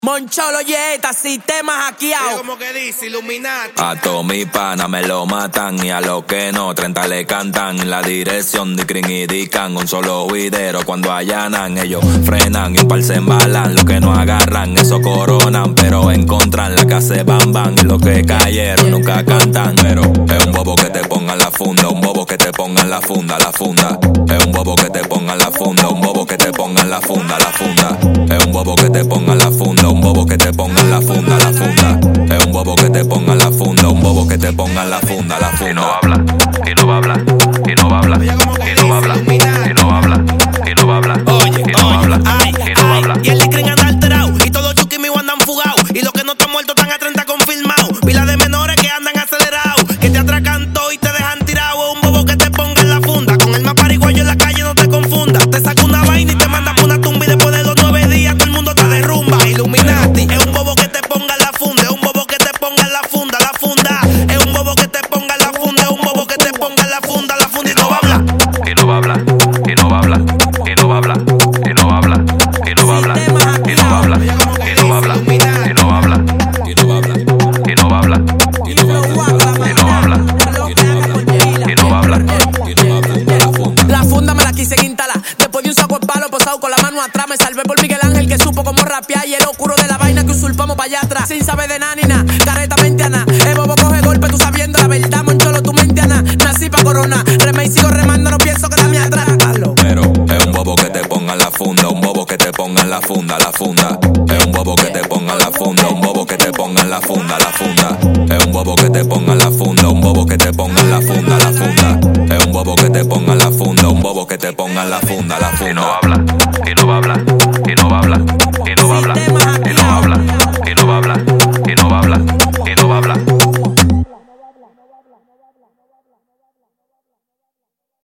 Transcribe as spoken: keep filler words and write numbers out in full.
Moncholo Yeta, sistema hackeado. Como que dice, Illuminati. A todos mis panas me lo matan y a los que no, treinta le cantan. La dirección de Crin y Dican, un solo huidero cuando allanan. Ellos frenan y un par se embalan. Los que no agarran, eso coronan. Pero encontran la que hace bam bam. Y los que cayeron nunca cantan. Pero es un bobo que te ponga la funda. Un bobo que te ponga la funda, la funda. Es un bobo que te ponga la funda. Un bobo que te ponga la funda, la funda. Es un bobo que te ponga la funda. Un bobo que te ponga la funda, la funda. Es un bobo que te ponga la funda. Un bobo que te ponga la funda, la funda. Y no va a hablar, y no va a hablar, y no va a hablar, y no va a hablar, y no va a hablar, y no va a hablar, Oye, y no va a hablar, ay, y no va a hablar. y el Licrin anda alterado. Y todos los Chucky míos andan fugados. Y los que no están muertos están a treinta confirmados. Pila de menores que andan acelerados. Que te atracan todo y te dejan tirado. Un bobo que te ponga en la funda. Con el más pariguayo en la calle no te confundas. Te saca una vaina y te manda por una tumba. Y después de los nueve días todo el mundo te derrumba. Illuminati es un bobo que te ponga en la funda. Es un bobo que te ponga en la funda, la funda. Es un bobo que te ponga en la funda. Es un bobo que te ponga en la funda, la funda. Y no va a hablar. Y no va a hablar, y no va a hablar, y no va a hablar, y no va a hablar, y no va a hablar, y no va a hablar, y no va a hablar, y no va a hablar, Y no va a hablar, y no va a hablar, y no va a hablar, y no va a hablar, y no va a hablar. y no va a hablar, la funda. La funda me la quise instalar. Después de un saco de palo posado con la mano atrás. Me salvé por Miguel Ángel que supo cómo rapear. Y el oscuro de la vaina que usurpamos para allá atrás. Sin saber de nada ni nada, careta mente ana. El bobo coge golpe, tú sabiendo la verdad. Moncholo, tu mente ana. Nací pa' corona, remé y sigo remando. No pienso quedarme atrás. Palo. Pero es un bobo que te ponga la funda. Un bobo que te ponga la funda, la funda. Es un bobo que te ponga la funda. Un bobo que te ponga la funda, la funda.